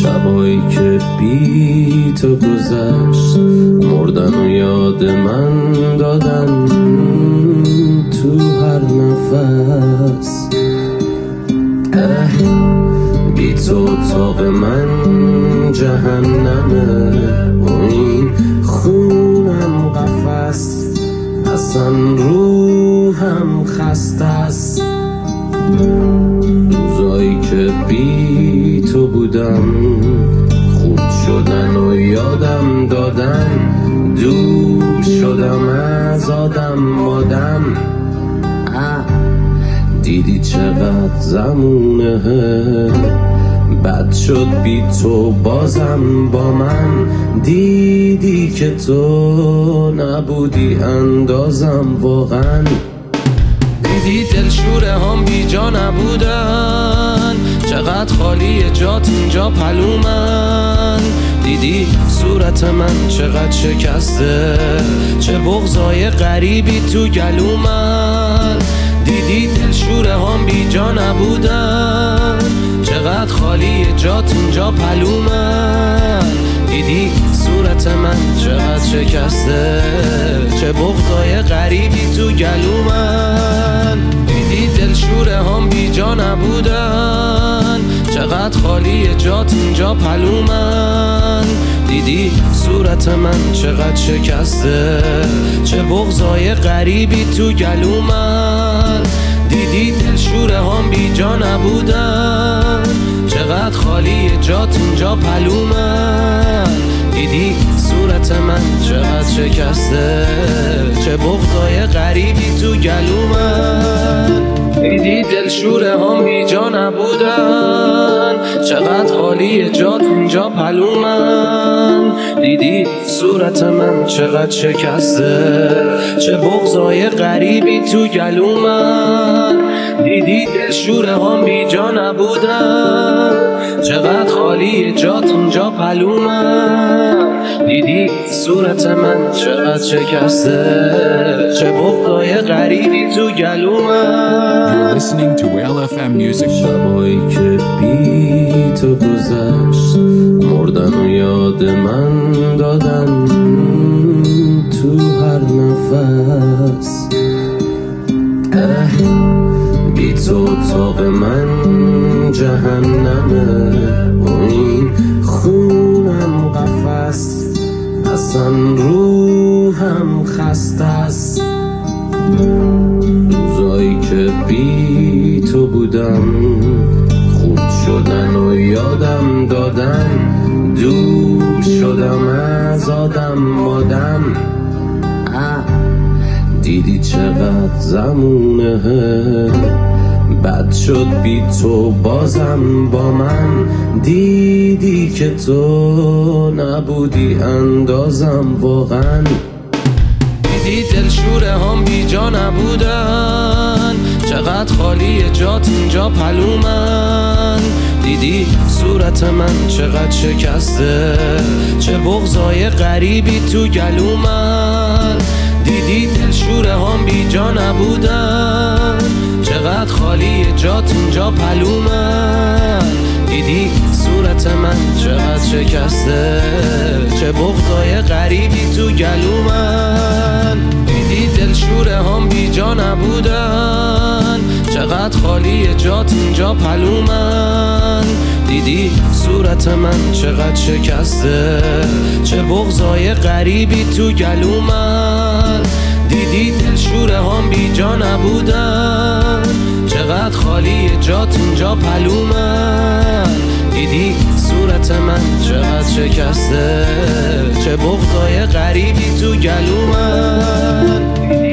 شبایی که بی تو گذشت، مردن و یاد من دادن تو هر نفس. بی تو اتاق من جهنمه و این خونم قفس، اصلا روحم خسته است. روزایی که بی تو بودم خوب شدن و یادم دادن، دور شدم از آدم. دیدی چقدر زمونه بد شد بی تو بازم با من، دیدی که تو نبودی اندازم واقعا. دیدی دلشوره هم بی جا نبودن، چقدر خالی جات اینجا پلومن. دیدی صورت من چقدر شکسته، چه بغضای غریبی تو گلومن. دیدی دلشوره هم بی جا نبودن، چقدر خالی جات اینجا پلومن. دیدی صورت من چقدر شکسته، چه بغضای غریبی تو گلومن. دیدی دلشوره هم بی جا نبودن، چقدر خالی جات اینجا پلومن. دیدی صورت من چقدر شکسته، چه بغضای غریبی تو گلومن. دیدی دلشوره هم بی جا نبودن، چقدر خالی جات اینجا پلومن. دیدی صورت من چقدر شکسته، چه بغضای غریبی تو گلومن. دیدی دلشوره هم بی جا نبودن، چقدر خالی جات اینجا پلومن. دیدی صورت من چقدر شکسته، چه بغضای غریبی تو گلومن. دیدی دلشوره هم بی جا نبودن، چقدر خالی جات اینجا پلومن. دیدی صورت من چقدر شکسته، چه بغضای غریبی تو گلومن. You're listening to LFM Music. شبایی که بی تو گذشت، مردن و یاد من دادن تو هر نفس. بی تو اتاق من جهنمه و این خونم قفس، اصلا روحم خسته است. روزایی که بی تو بودم خوب شدن و یادم دادن، دور شدم از آدم. دیدی چقدر زمونه بد شد بی تو بازم با من، دیدی که تو نبودی اندازم واقعا. دیدی دلشوره هم بی جا نبودن، چقدر خالی جات اینجا پلومن. دیدی صورت من چقدر شکسته، چه بغضای غریبی تو گلومن. دیدی دلشوره هم بی جا نبودن، چقدر خالی جات اینجا پلومن. دیدی صورت من چقدر شکسته، چه بغضای غریبی تو گلومن. دیدی دلشوره هم بی جا نبودن، چقدر خالی جات اینجا پلومن. دیدی صورت من چقدر شکسته، چه بغضای غریبی تو گلومن. دیدی دلشوره هم بی جا نبودن، چقدر خالی جات اینجا پلومن. دیدی صورت من چقدر شکسته، چه بغضای غریبی تو گلومن.